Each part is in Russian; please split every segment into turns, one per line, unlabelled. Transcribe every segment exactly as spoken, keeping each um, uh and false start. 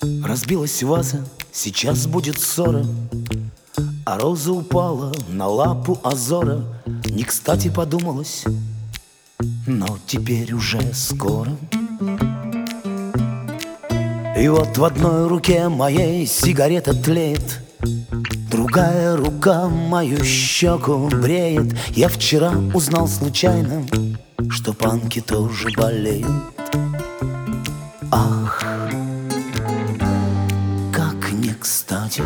Разбилась ваза, сейчас будет ссора, а роза упала на лапу Азора. Не кстати подумалось, но теперь уже скоро. И вот в одной руке моей сигарета тлеет, другая рука мою щеку бреет. Я вчера узнал случайно, что панки тоже болеют. Ах, как не кстати.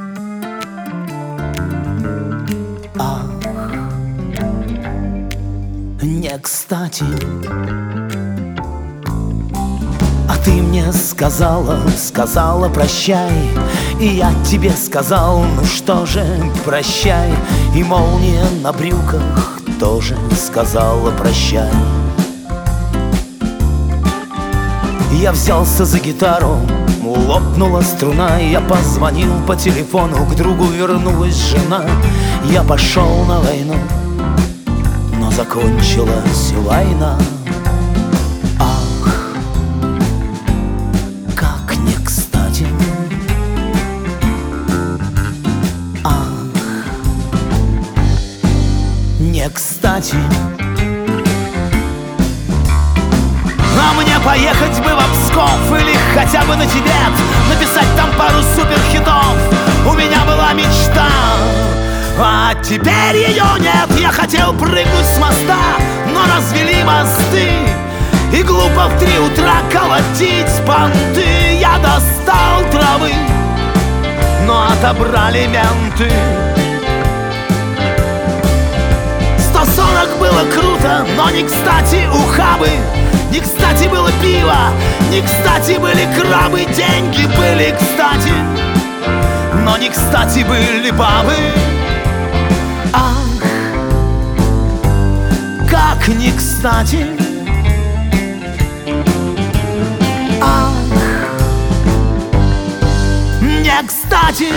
Ах, не кстати. А ты мне сказала, сказала прощай, и я тебе сказал, ну что же, прощай. И молния на брюках тоже сказала прощай. Я взялся за гитару, лопнула струна. Я позвонил по телефону, к другу вернулась жена. Я пошел на войну, но закончилась война. Ах, как не кстати. Ах, не кстати. А мне поехать бы в Псков или хотя бы на Тибет, написать там пару суперхитов. У меня была мечта, а теперь ее нет. Я хотел прыгнуть с моста, но развели мосты, и глупо в три утра колотить понты. Я достал травы, но отобрали менты. Сто сорок было круто, но не кстати ухабы. Не кстати было пиво, не кстати были крабы. Деньги были кстати, но не кстати были бабы. Ах, как не кстати. Ах, не кстати.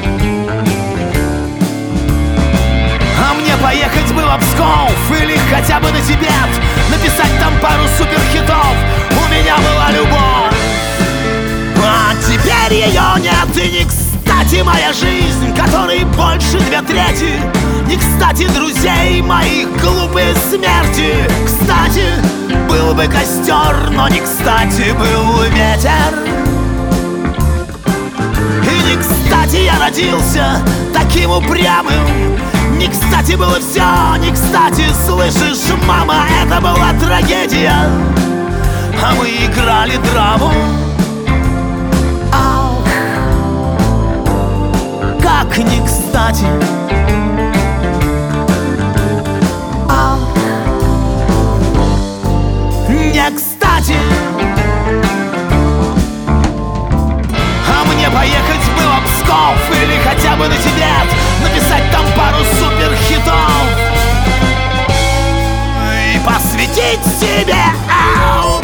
А мне поехать бы в Псков или хотя бы на Тибет, написать там пару суперхитов. У меня была любовь, а теперь ее нет. И не кстати моя жизнь, которой больше две трети. Не кстати друзей моих глупые смерти. Кстати, был бы костер, но не кстати был ветер. И не кстати я родился таким упрямым. Не кстати было все, не кстати, слышишь, мама, это была трагедия, а мы играли драму. Ах, как не кстати. Ах, не кстати. А мне поехать бы в Псков или хотя бы на Тибет, написать там пару суперхитов и посвятить себе. Ау!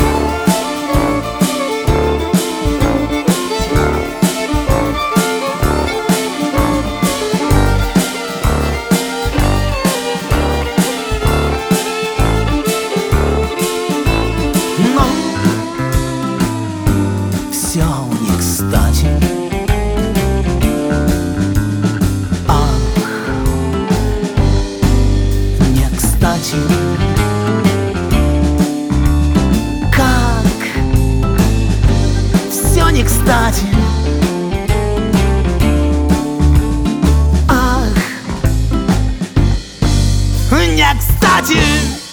Но все не кстати. Как все не кстати. Ах, не кстати.